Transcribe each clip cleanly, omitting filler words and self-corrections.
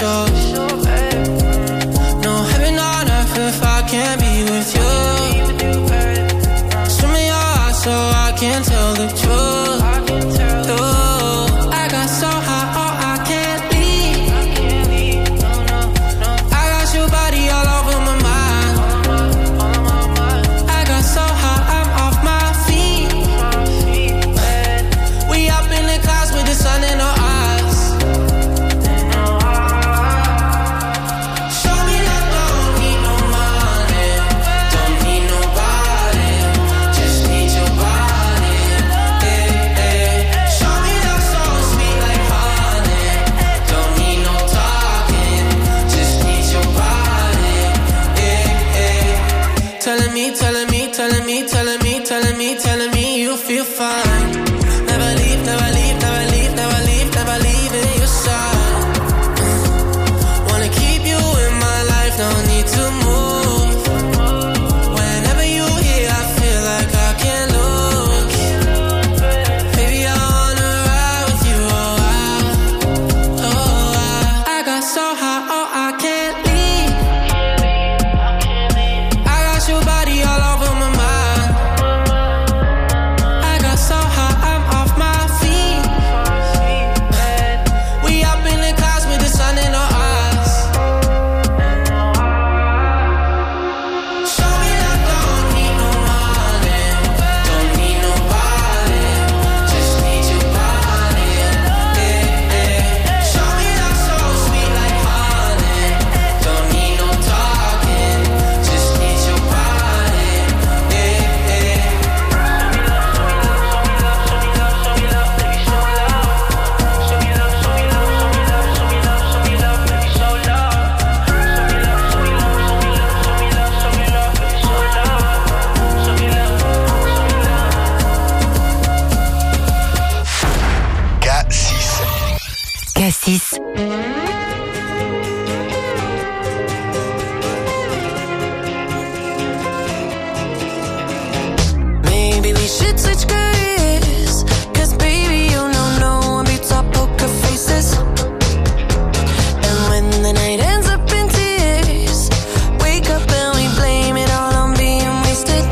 sure. No heaven on earth if I can't be with you. Swim in your eyes so I can tell the truth. Ooh, I got so high, oh, I can't leave. I got your body all over my mind. I got so high, I'm off my feet. We up in the clouds with the sun in our eyes. Show me that don't need no money, don't need nobody, just need your body. Show me that soul sweet like honey, don't need no talking, just need your body. Telling me, telling me, telling me, telling me, telling me, telling me you feel fine. Never leave, never leave, never leave, never leave, never leave in your side. Wanna keep you in my life, no need to move. Whenever you here, I feel like I can't lose. Baby, I wanna ride with you, I got so high, oh, I can't leave. I got your body all over my mind. I got so high, I'm off my feet. We up in the clouds with the sun in our eyes. Show me that don't need no money, don't need nobody, just need your body. Show me that soul sweet like honey, don't need no talking, just need your body. Cassis. Maybe we should switch careers, 'cause baby, you know no one beats our poker faces. And when the night ends up in tears, wake up and we blame it all on being wasted.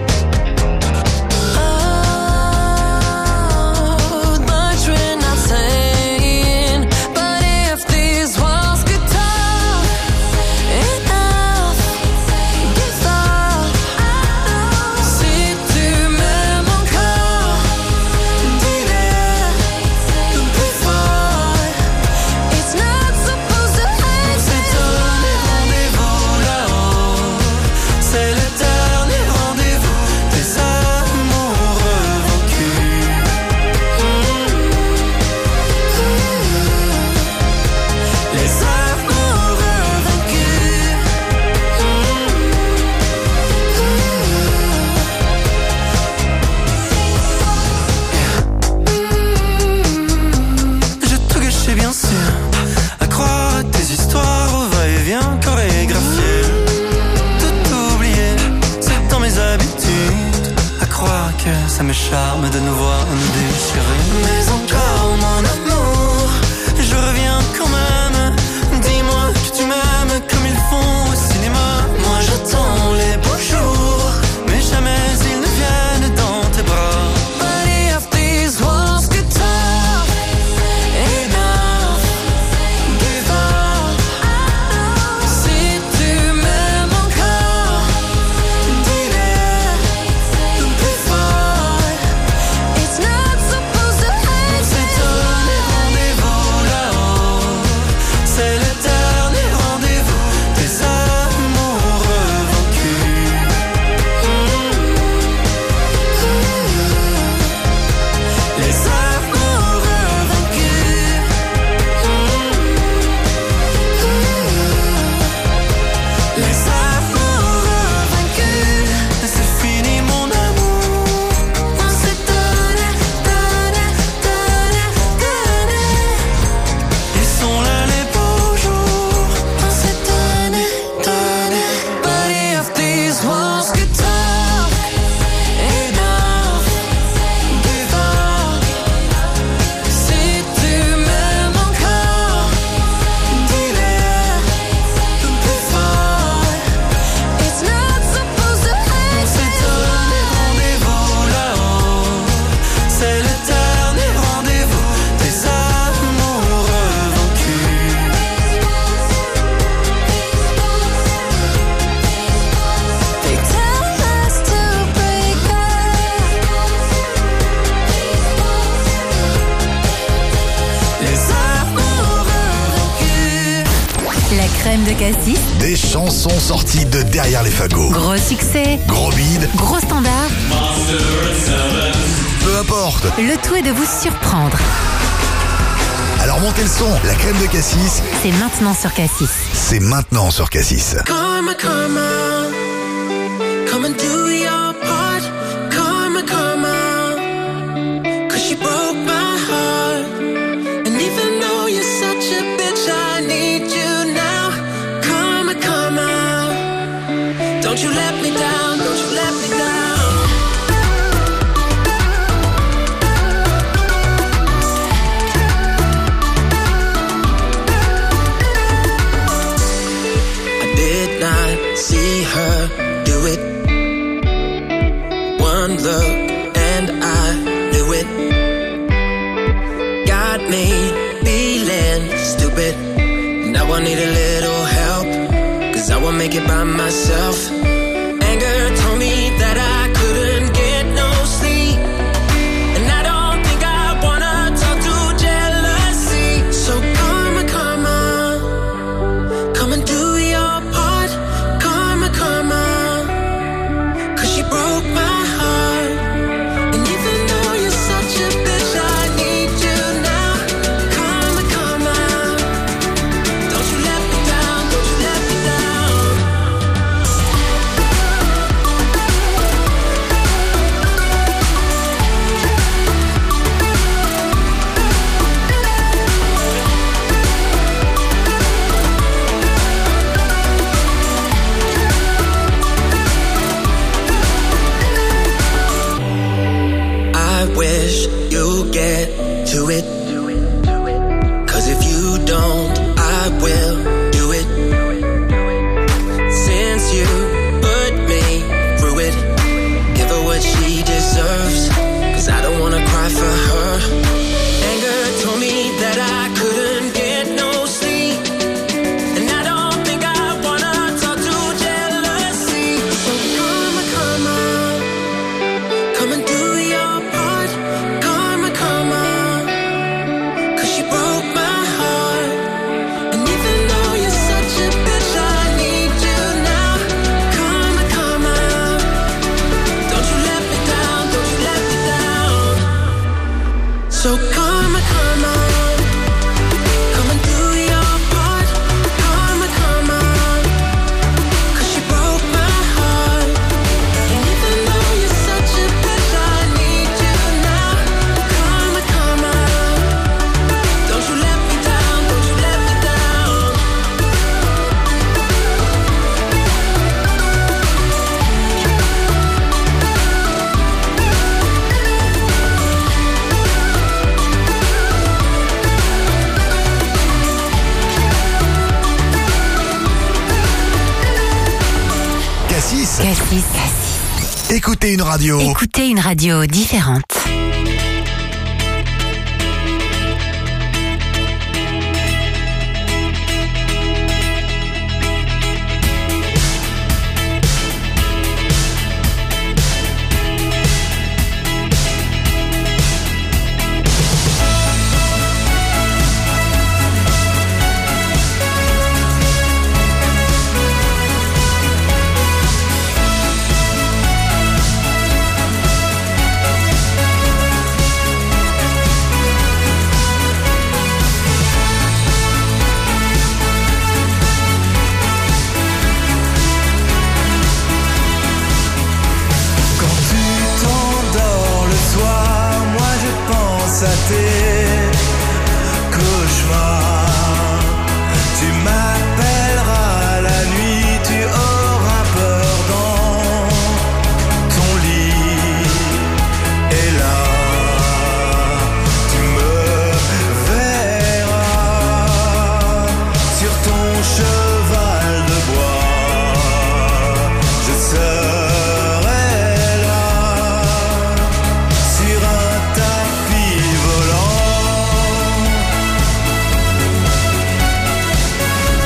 Oh, much we're not saying, but if these walls could talk, enough, give up. Si tu m'aimes encore, dis-le plus fort. It's not supposed to end. C'est donné rendez-vous là-haut. C'est le dernier rendez-vous des amoureux vaincus. Les amoureux vaincus. J'ai tout gâché bien sûr, à croire à tes histoires au va-et-vient chorégraphié. Tout oublié, c'est dans mes habitudes, à croire que ça me charme de nous voir nous déchirer. Mais encore mon amour, je reviens quand même. Dis-moi que tu m'aimes comme ils font au cinéma. Moi j'attends les beaux jours, mais jamais ils ne viennent dans tes bras. But if these walls could talk, enough, give up. Si tu m'aimes encore, dis-le plus fort. It's crème de cassis, des chansons sorties de derrière les fagots. gros succès, Gros bide, gros standard. peu importe. Le tout est de vous surprendre. Alors montez le son, la crème de cassis, C'est maintenant sur Cassis. c'est maintenant sur Cassis. Karma, karma, come and do your part. Karma, karma, 'cause she broke my heart. And even though you're such a bitch, I need you now. Karma, karma, don't you let me down, don't you let me down. See her do it. One look and I knew it. Got me feeling stupid. Now I need a little help, 'cause I won't make it by myself. Anger told me that I couldn't get no sleep, and I don't think I wanna talk to jealousy. So karma, karma, come and do your part. Karma, 'cause she broke my heart. And even though you're such a bitch, I need you now. Karma, karma, don't you let me down, don't you let me down. I wish you get to it, 'cause if you don't, I will do it. Since you put me through it, give her what she deserves, 'cause I don't wanna cry for her. Anger told me that I couldn't get no sleep, and I don't think I wanna talk to jealousy. So karma, karma, come and do your part. Karma, karma, 'cause she broke my heart. And even though you're such a bitch, I need you now. Karma, karma, don't you let me down, don't you let me down. So karma, karma, come and do your part. Karma, karma, 'cause she broke my heart. And even though you're such a bitch, I need you now. Karma, karma, don't you let me down, don't you let me down. Cassis, Cassis. écoutez une radio. Écoutez une radio différente. Quand tu t'endors le soir, moi je pense à tes cauchemars. Tu m'appelleras la nuit, tu auras peur dans ton lit. Et là, tu me verras sur ton cheval de bois. Je serai là sur un tapis volant.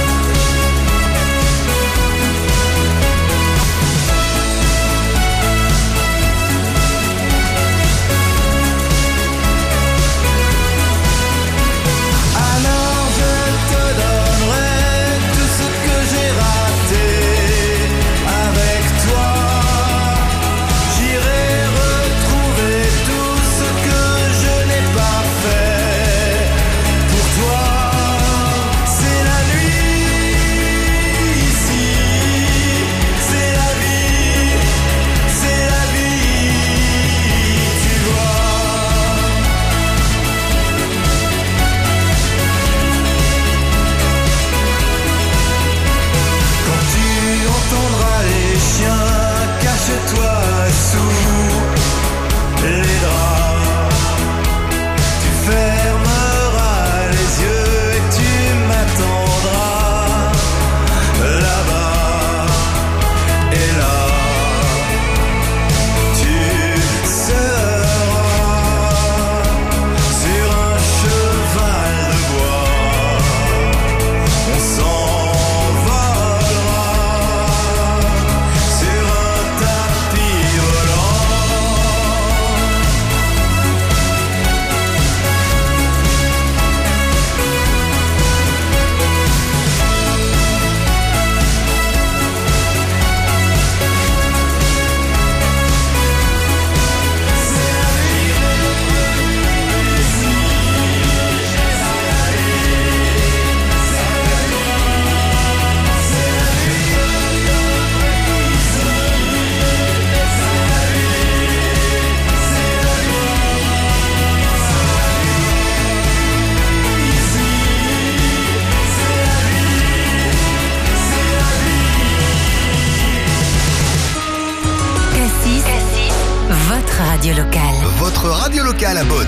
votre radio locale à Beaune.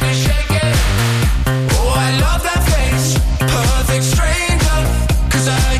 Perfect stranger, 'cause I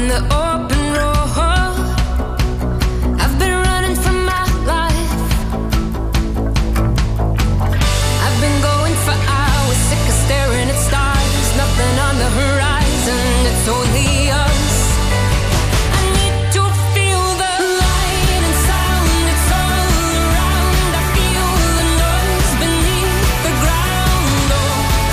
the open road. I've been running for my life. I've been going for hours, sick of staring at stars. Nothing on the horizon, it's only us. I need to feel the light and sound, it's all around. I feel the noise beneath the ground. Oh,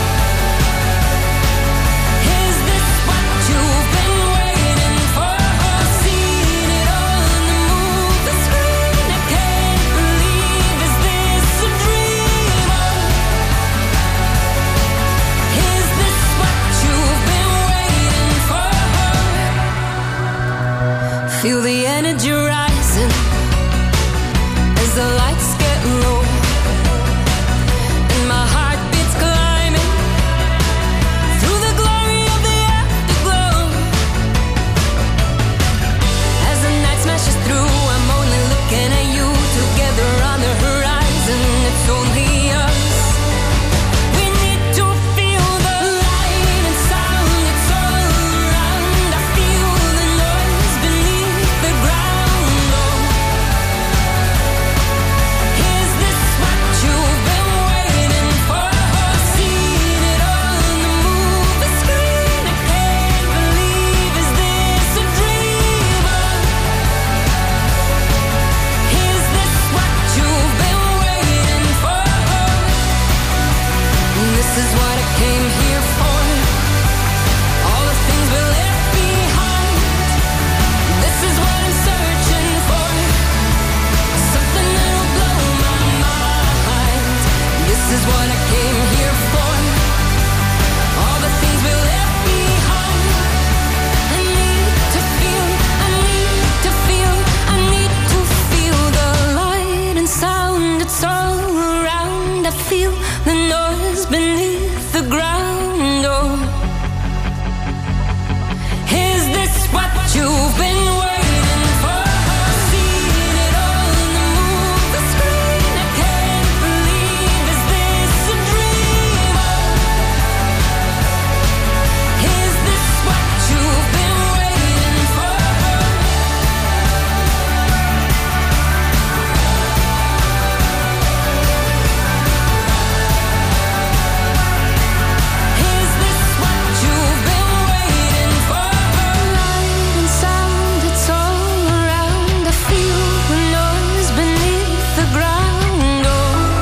is this what you've been waiting for? Seen it on the movie screen. I can't believe, is this a dream? Is this what you've been waiting for? Feel the energy rising as the lights get low, and my heart beats climbing through the glory of the afterglow. As the night smashes through, I'm only looking at you. Together on the horizon, it's only us. We need to feel the light and sound, it's all around. I feel the noise beneath the ground. Oh, is this what you've been waiting for? Seen it on the movie screen. I can't believe, is this a dream? Is this what you've been waiting for? This is what I came here for. All the things we left behind. This is what I'm searching for. Something that'll blow my mind. This is what I came here for. All the things we left behind. I need to feel, I need to feel, I need to feel the light and sound. It's all around. I feel the noise beneath the ground. Oh, is this what you've been waiting for? Seen it on the movie screen. I can't believe, is this a dream? Is this what you've been waiting for? Is this what you've been waiting for? Light and sound, it's all around. I feel the noise beneath the ground. Oh,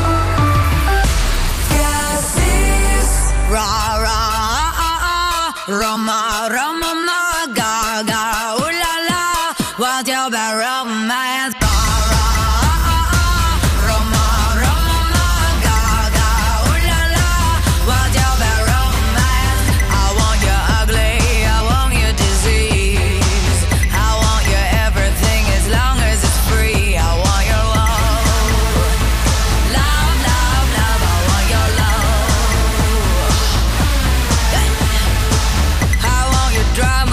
Ra ra Roma Roma ma ga ga ooh la la, what's your bad romance? Ra ra Roma Roma ma ga ga ooh la la, what's your bad romance? I want you ugly, I want you disease, I want you everything as long as it's free. I want your love, love, love, love. I want your love. I want you drive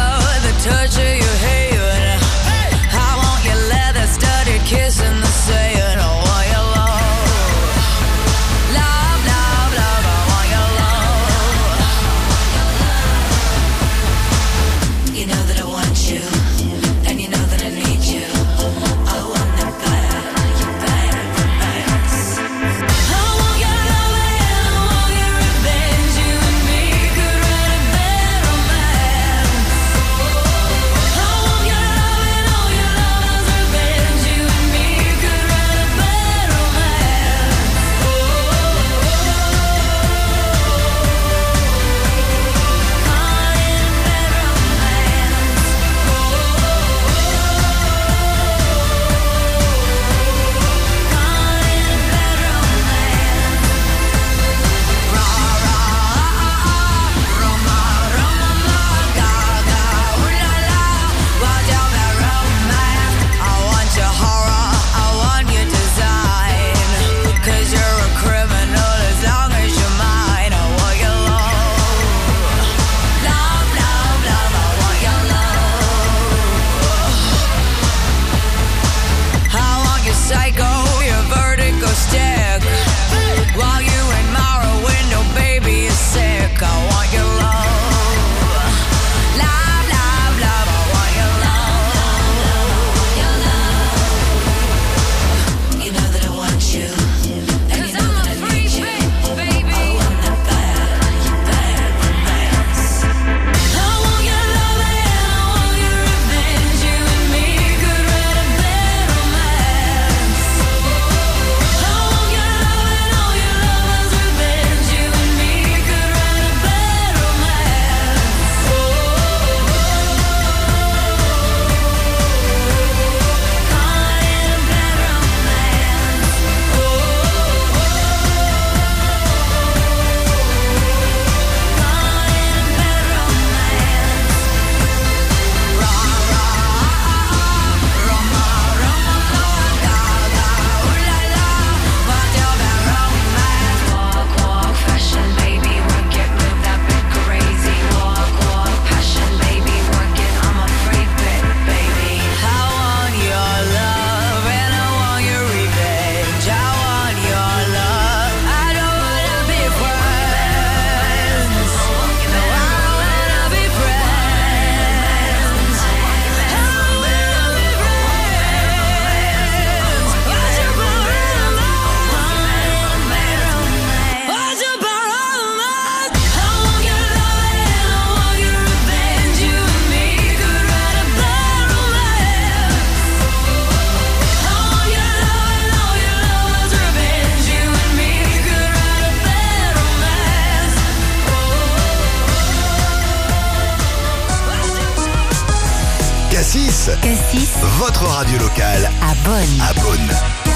Cassis, Cassis votre radio locale à Bonn. à Beaune.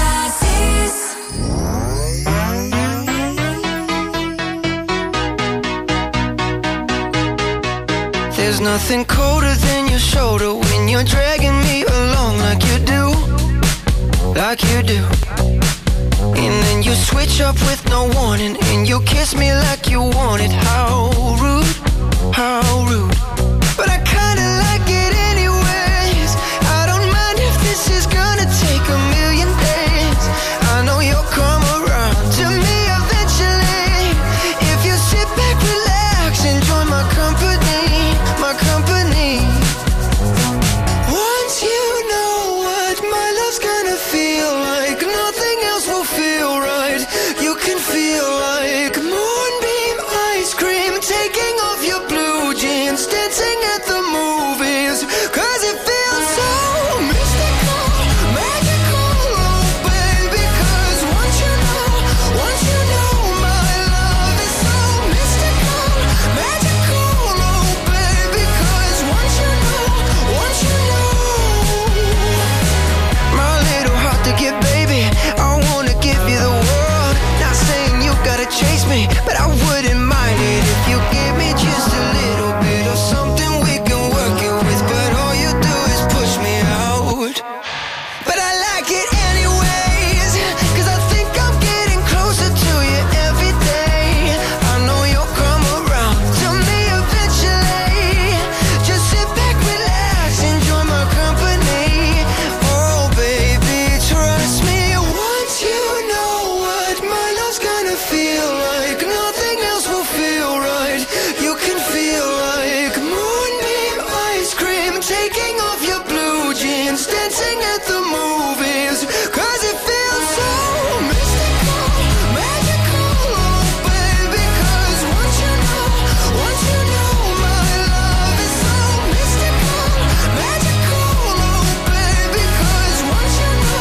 There's nothing colder than your shoulder when you're dragging me along like you do, like you do. And then you switch up with no warning and you kiss me like you want it. How rude, how rude. But I kinda like it anyways. I don't mind if this is gonna take a million days. I know you'll come around to me eventually. If you sit back, relax, enjoy my company, my company. Once you know what my love's gonna feel like, nothing else will feel right. You can feel like moonbeam ice cream, taking off your blue jeans, dancing at the movies, 'cause it feels so mystical, magical, oh baby. 'Cause once you know my love is so mystical, magical, oh baby. 'Cause once you know my little heart to get, baby, I wanna give you the world. Not saying you gotta chase me, but I wouldn't mind it if you give me just a little bit of something we can work it with. But all you do is push me out. But I like it anyways, 'cause I think I'm getting closer to you every day. I know you'll come around to me eventually. Just sit back, relax, enjoy my company. Oh baby, trust me. Once you know what my love's gonna feel like, nothing else will feel right. You can feel like moonbeam ice cream, taking off your blue jeans, dancing at the movies, 'cause it feels so mystical, magical, oh baby. 'Cause once you know my love is so mystical, magical, oh baby. 'Cause once you know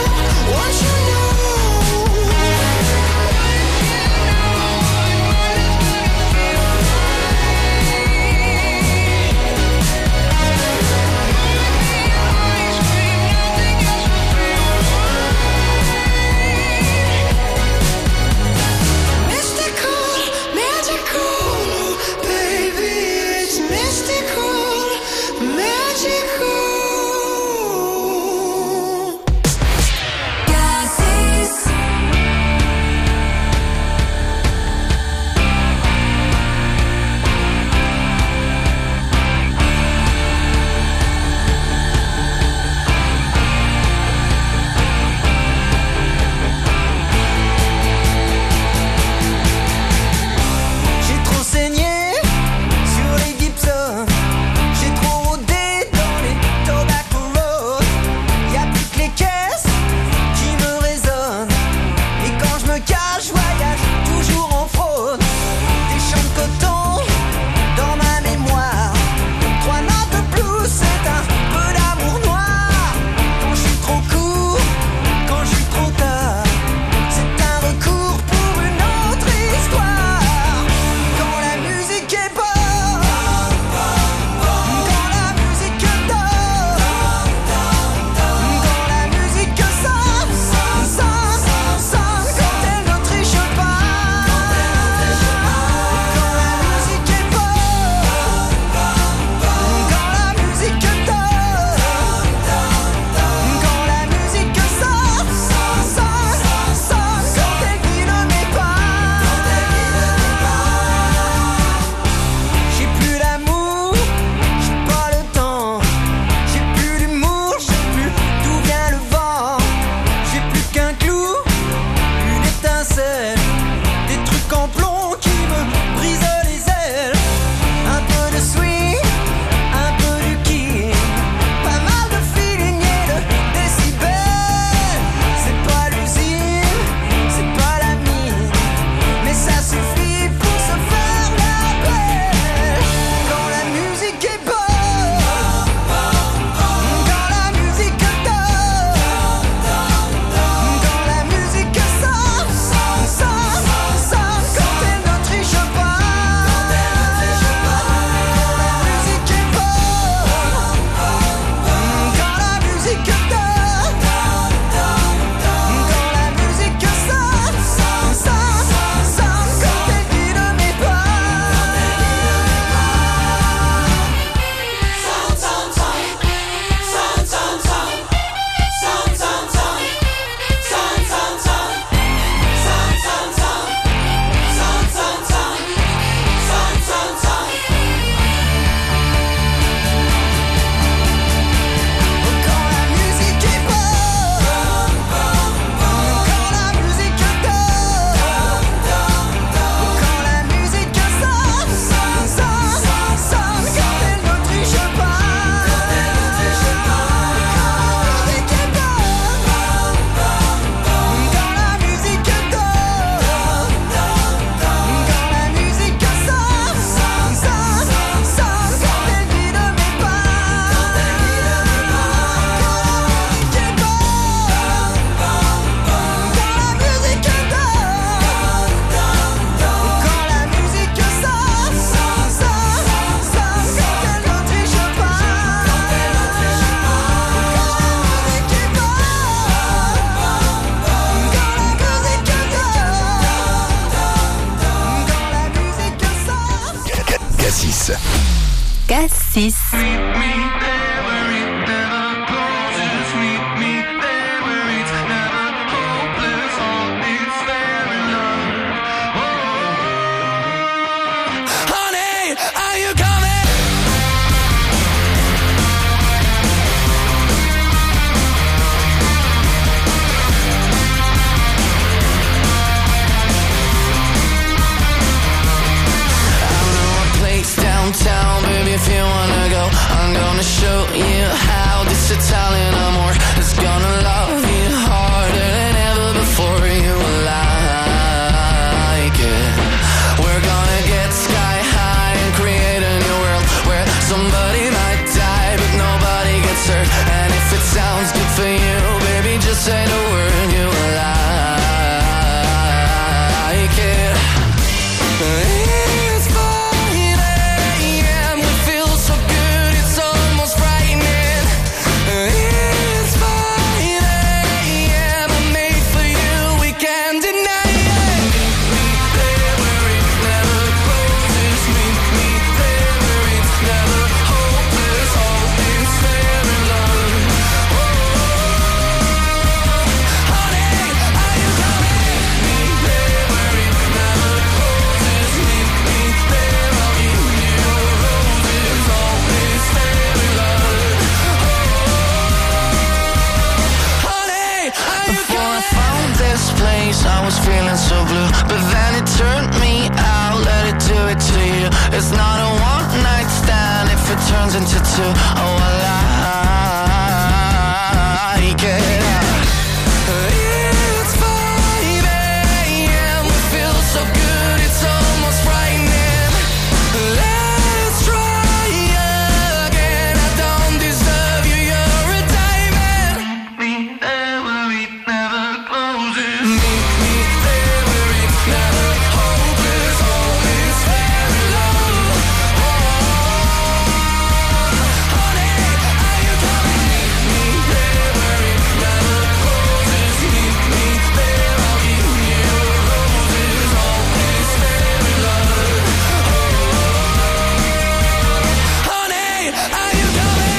Cassis. Downtown, baby, if you wanna go, I'm gonna show you how this Italian amor is gonna love you harder than ever before. You like it. We're gonna get sky high and create a new world where somebody might die but nobody gets hurt. And if it sounds good for you, baby, just say the word. You like it. It's 5 a.m. We feel so good, it's almost frightening. It's 5 a.m. I'm made for you, we can't deny it. Meet me there where it never closes. Meet me there where it's never hopeless. All is fair in love. Oh, honey, are you coming? Meet me there where it never closes. Meet me there, I'll give you roses. All is fair in love. Oh, honey, are you Before I found this place, I was feeling so blue, but then it turned me out. Let it do it to you. It's not a one night stand if it turns into two. Oh, I like it. It's 5 a.m. We feel so good, it's almost frightening. Let's try again. I don't deserve you, you're a diamond. Meet me there where it never closes. Meet me there where it's never hopeless. All is fair in love. Oh, honey, are you coming? Meet me there where it never closes. Meet me there, I'll give you roses. All is fair in love. Oh, honey, are you coming?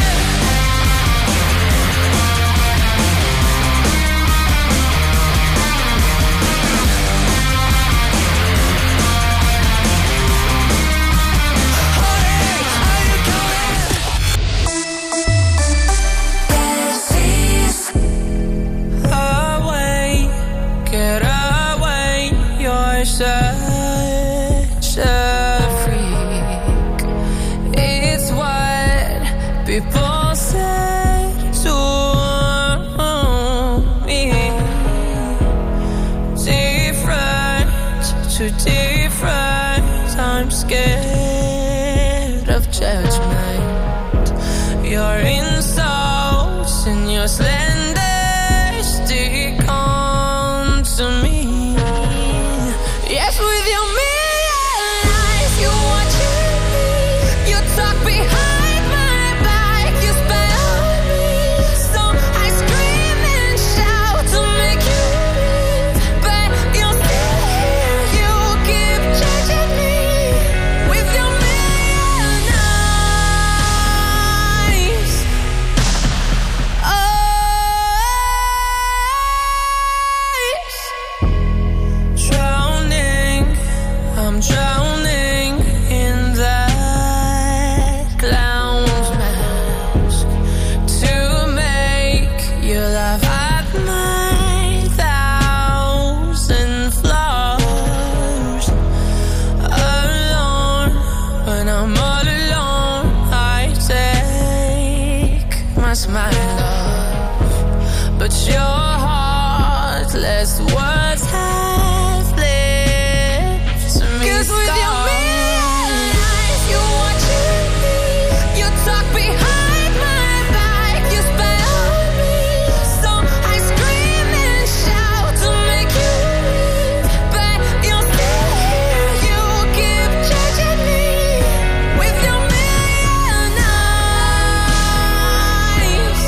Away, get away, you're such a freak. It's what people say to me. Different, too different, I'm scared of judgment. Your insults and your slander stick on to me. Yes, with your million lies, you watching me. You talk behind my back, you spy on me. So I scream and shout to make you leave, but you're still here. You keep judging me with your million eyes. Drowning, I'm drowning in that clown's mask to make you laugh at my 1,000 flaws. Alone, when I'm all alone, I take my smile off, but your heartless words have left me. 'Cause with your million eyes, you watching me. You talk behind my back, you spy on me. So I scream and shout to make you leave, but you're still here. You keep judging me with your million eyes.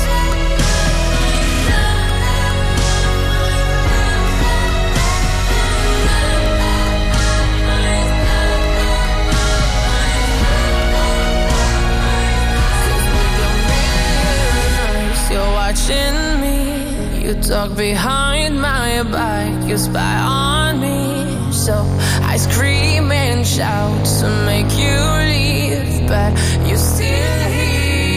watching me. You talk behind my back, you spy on me. So I scream and shout to make you leave, but you still here.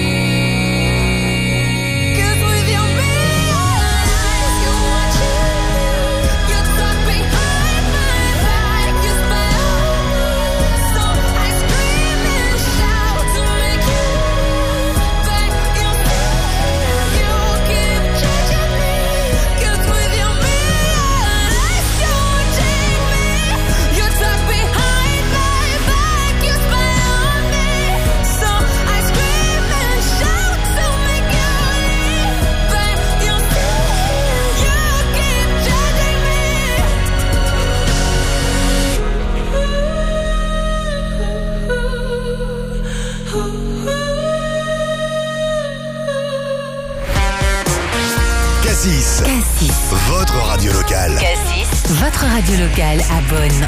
Cassis. Cassis. Votre radio locale. Cassis. Votre radio locale à Beaune.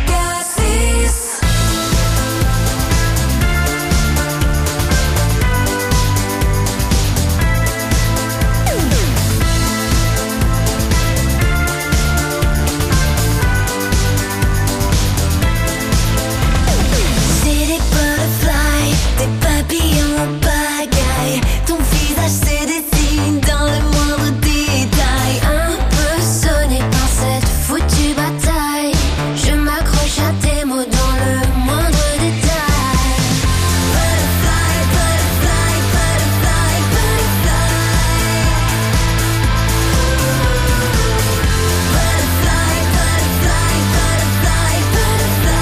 C'est des butterflies, des papillons en pagaille. Ton visage se dessine dans le moindre détail. Un peu sonné par cette foutue bataille. Je m'accroche à tes mots dans le moindre détail. Butterfly, butterfly, butterfly, butterfly. Butterfly, butterfly, butterfly, butterfly.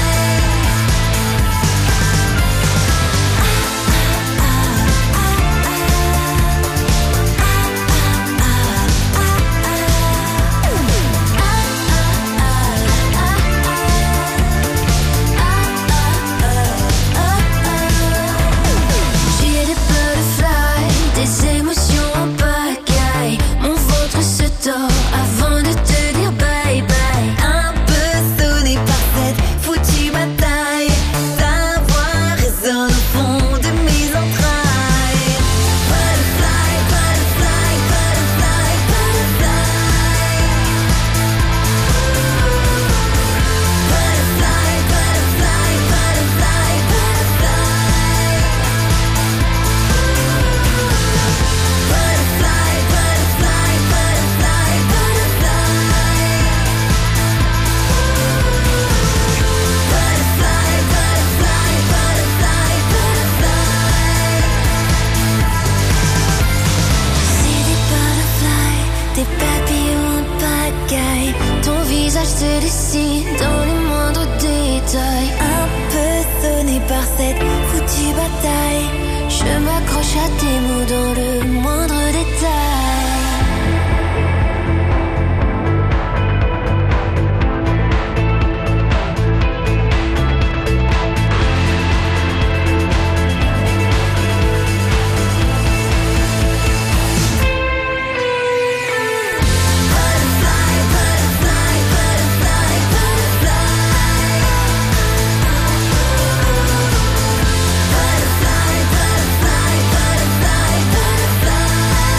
J'ai des butterflies, des émotions en pagaille. Mon ventre se tord avant de te dire bye bye. Un peu sonné par cette foutue bataille. Ta voix résonne au fond de mes entrailles. Butterfly, butterfly, butterfly, butterfly. Butterfly, butterfly, butterfly, butterfly. Butterfly, butterfly, butterfly, butterfly. Butterfly, butterfly, butterfly, butterfly. C'est des butterflies, des papillons en pagaille. Ton visage se dessine dans les moindres détails. Un peu sonné par cette foutue bataille. Je m'accroche à tes mots dans le moindre détail. Butterfly, butterfly, butterfly, butterfly. Butterfly, butterfly, butterfly, butterfly.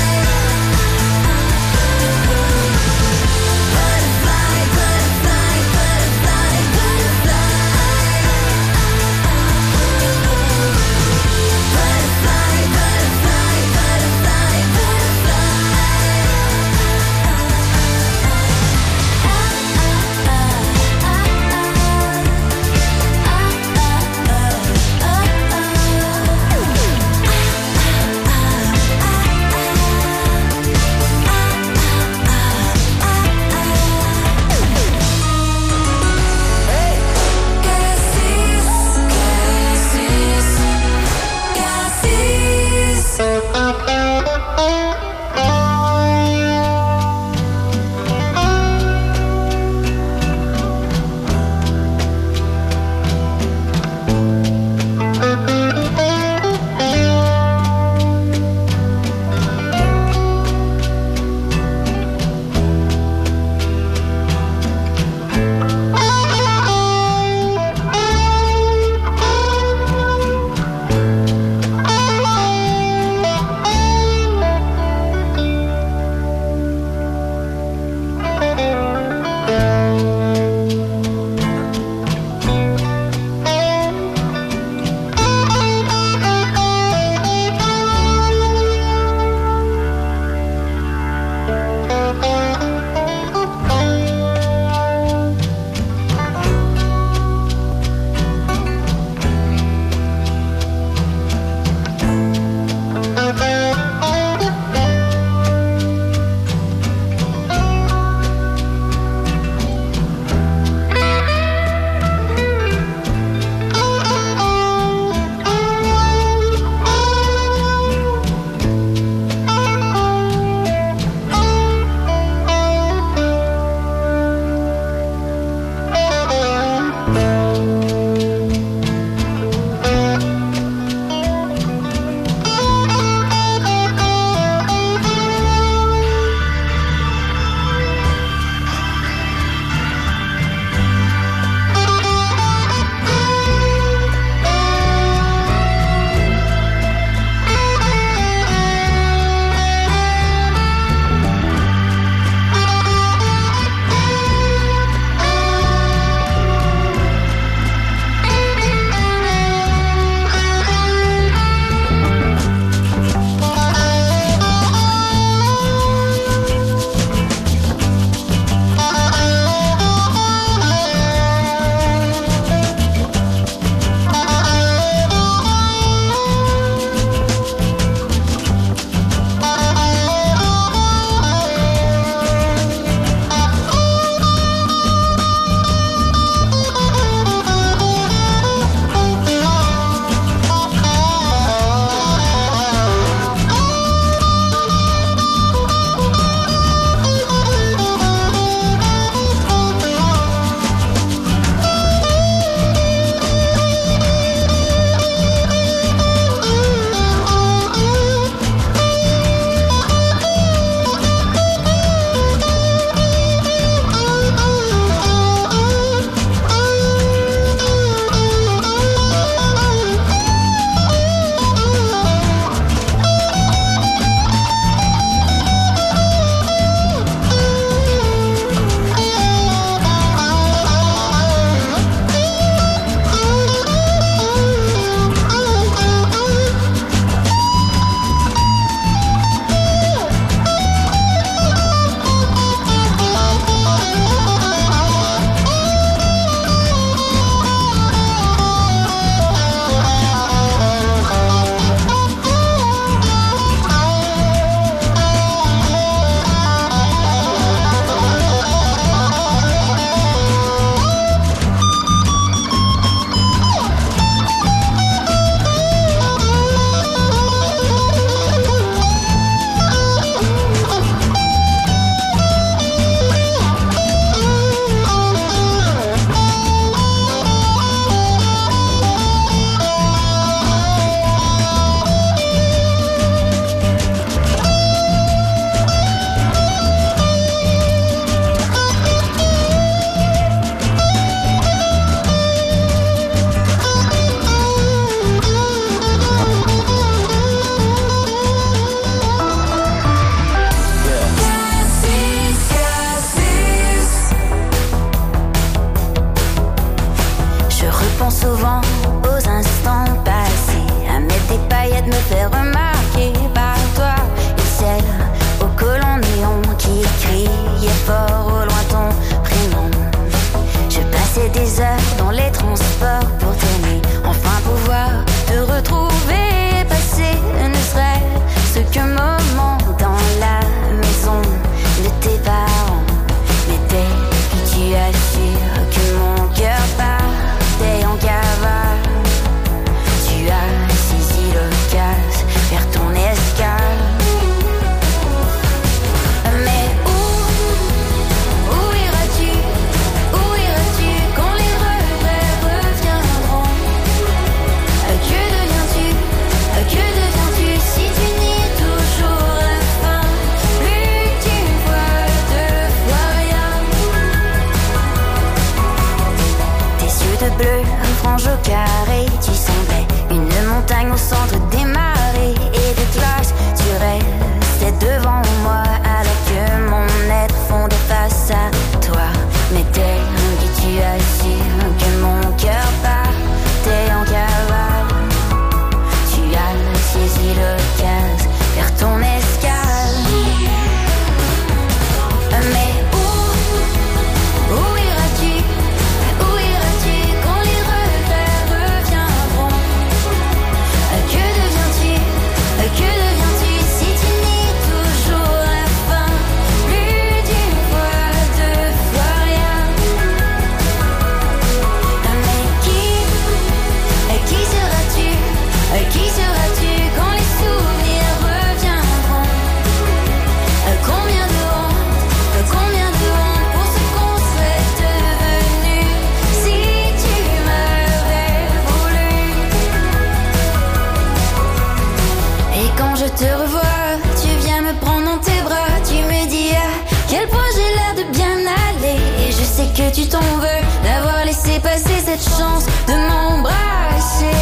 je te revois, tu viens me prendre dans tes bras. Tu me dis à quel point j'ai l'air de bien aller. Et je sais que tu t'en veux d'avoir laissé passer cette chance de m'embrasser.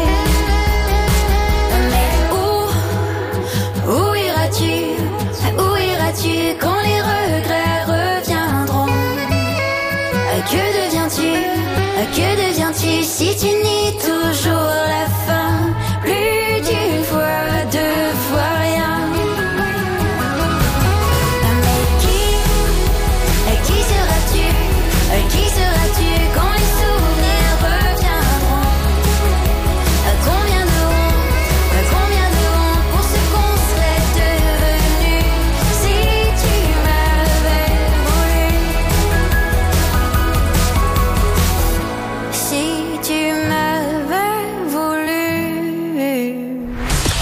Mais où iras-tu? Où iras-tu quand les regrets reviendront? Que deviens-tu si tu nies toujours la fin? Plus d'une fois, deux fois rien. Mais qui seras-tu? Qui seras-tu quand les souvenirs reviendront? Combien de honte pour ce qu'on serait devenu si tu m'avais voulu. Si tu m'avais voulu.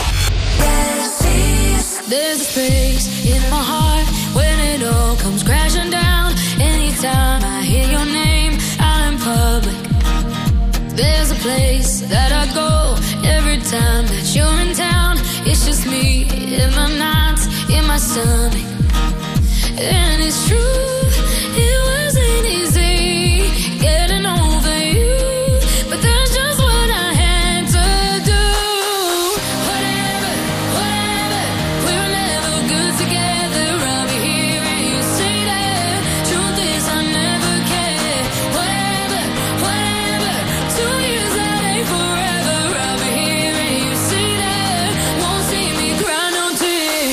There's a space in my heart when it all comes crashing down. Anytime I hear your name out in public, there's a place that I go every time that you're in town. It's just me in the nights, in my stomach. And it's true, it wasn't easy getting over you, but that's just what I had to do. Whatever, we were never good together. I'll be here and you say that. Truth is I never cared. Whatever, 2 years that ain't forever. I'll be here and you say that. Won't see me cry no tears.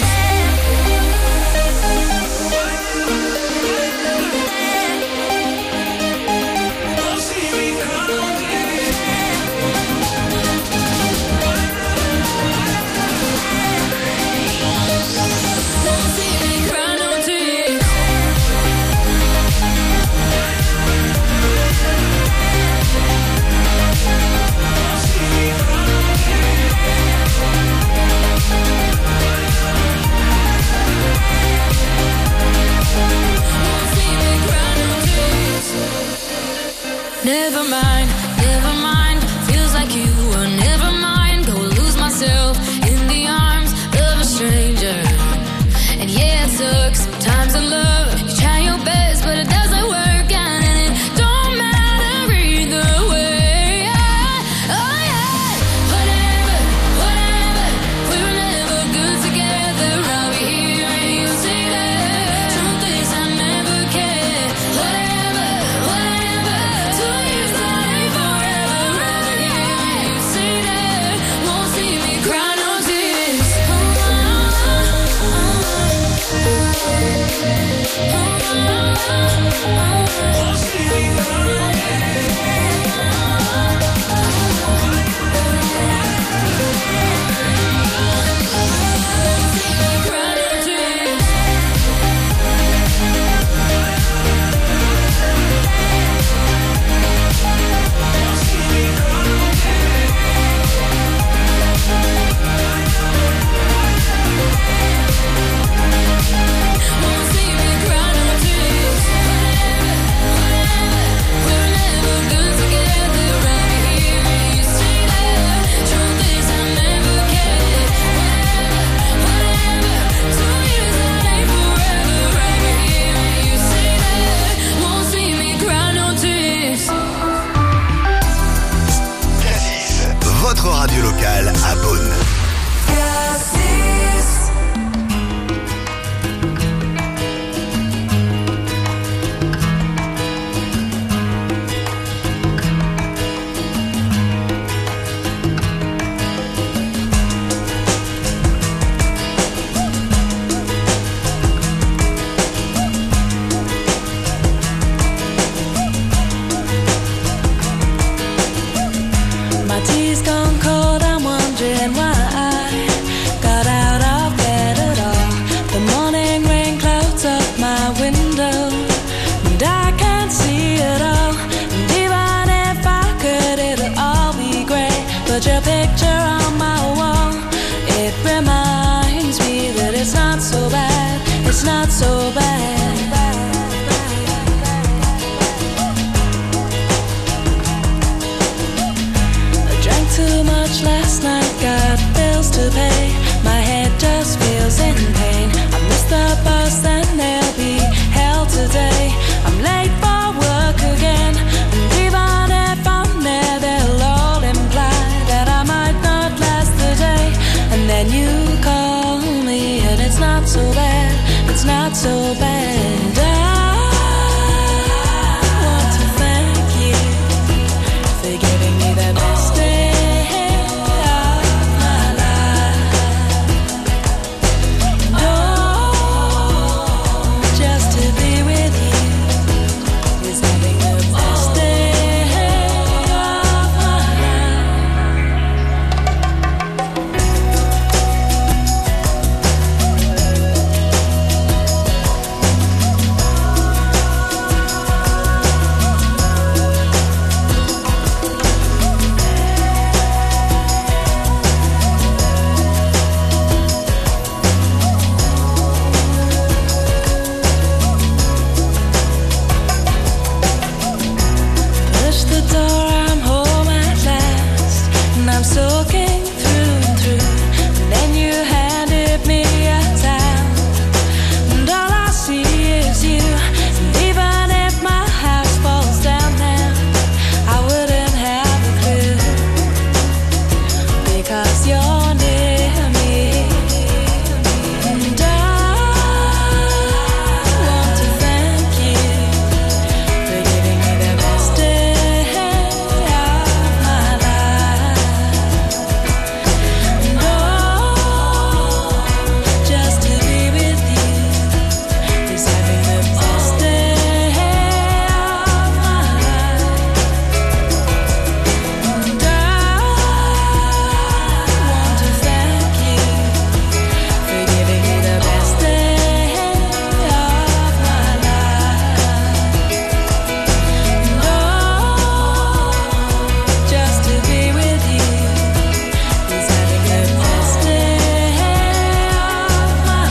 Won't see me cry no tears. Won't see me cry no tears. Never mind, feels like you were never mine. Go lose myself in the arms of a stranger. And yeah, it sucks sometimes in love. You try your best, but it doesn't work out, and it don't matter either way. Oh yeah, whatever, we were never good together. I'll be here and you say that. Truth is I never cared. Whatever, 2 years that ain't forever. I'll be here and you say that. Won't see me cry no tears. Cry no tears. Won't see me cry no tears. We were never good together. I'll be here and you say that. Truth is I never cared. Whatever, 2 years that ain't forever. I'll be here and you say that. Won't see me cry no tears. Votre radio locale à Beaune. My tea's gone cold, I'm wondering why I got out of bed at all. The morning rain clouds up my window, and I can't see it all. And even if I could, it'll all be great. But your picture on my wall, it reminds me that it's not so bad. It's not so bad. I drank too much last night, got bills to pay. My hair not so bad. I want to thank you for giving me the best day of my life. Oh, just to be with you is having the best day of my life. Push the door, I'm home at last, and I'm soaking through and through. And then you handed me a towel, and all I see is you. And even if my house falls down now, I wouldn't have a clue, because you're near me. And I want to thank you for giving me the best day of my life. And oh, just to be with you is having the best day of my life. And I want to thank you for giving me the best day of my life. And oh, just to be with you is having the best day of my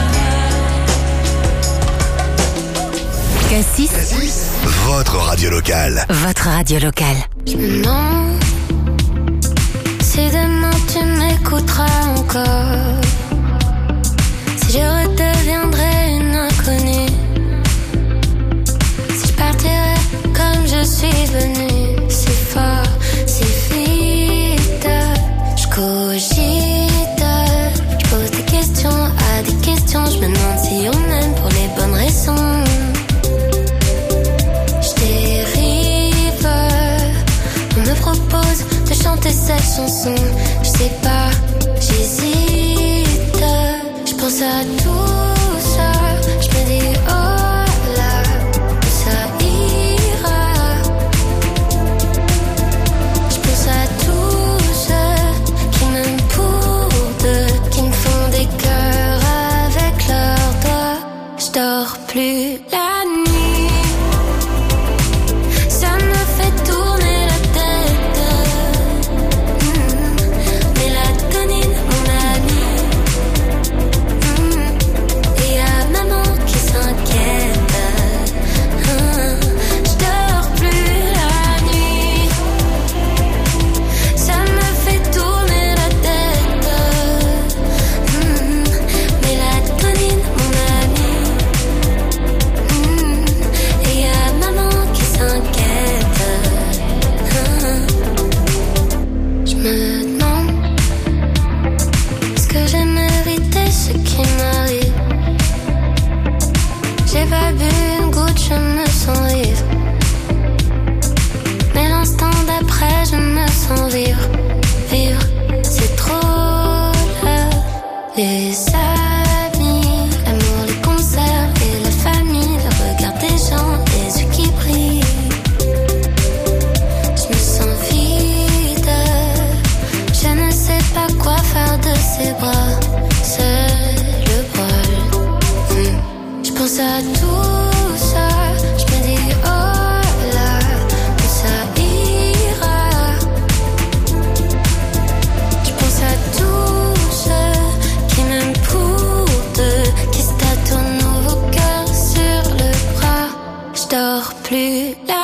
life. Cassis, Cassis, votre radio locale. votre radio locale. Je me demande si demain tu m'écouteras encore, si je redeviendrai une inconnue, si je partirai comme je suis venue, si fort, si vite. Je cogite, je pose des questions à des questions, je me demande si on aime pour les bonnes raisons. Je dérive, on me propose de chanter cette chanson. Je sais pas, j'hésite. Je pense à tout ça, je me dis oh là, ça ira. Je pense à tous ceux qui m'aiment pour deux, qui me font des cœurs avec leurs doigts. Je dors plus la nuit, ça me fait tourner la tête. Mélatonine, mon ami. Et y'a maman qui s'inquiète. Je dors plus la nuit, ça me fait tourner la tête. Mélatonine, mon ami. Et y'a maman qui s'inquiète. Je me demande, est-ce que j'ai mérité ce qui m'arrive? J'ai pas bu une goutte, je me sens vivre. Mais l'instant d'après, je me sens vivre. Vivre, c'est trop là. Les amis, l'amour, les concerts et la famille, le regard des gens, les yeux qui brillent. Je me sens vide, je ne sais pas quoi faire de ces bras. Seul le brûle. Je pense à tout ça, je me dis oh là, ça ira. Je pense à tous ceux qui m'aiment pour deux, qui se tatouent nos cœurs sur le bras. Je dors plus là.